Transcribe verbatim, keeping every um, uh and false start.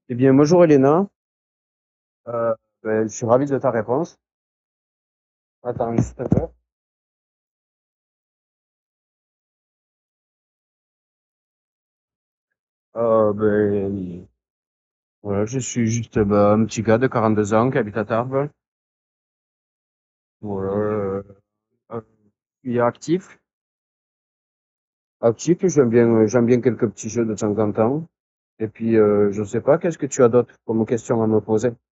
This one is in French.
Eh bien, bonjour Elena. Euh, ben, je suis ravi de ta réponse. Attends juste un peu. Euh, ben, voilà, je suis juste ben, un petit gars de quarante-deux ans qui habite à Tarbes. Voilà, euh, euh, il est actif. Actif, j'aime bien, j'aime bien quelques petits jeux de temps en temps. Et puis, euh, je sais pas, qu'est-ce que tu as d'autre comme question à me poser?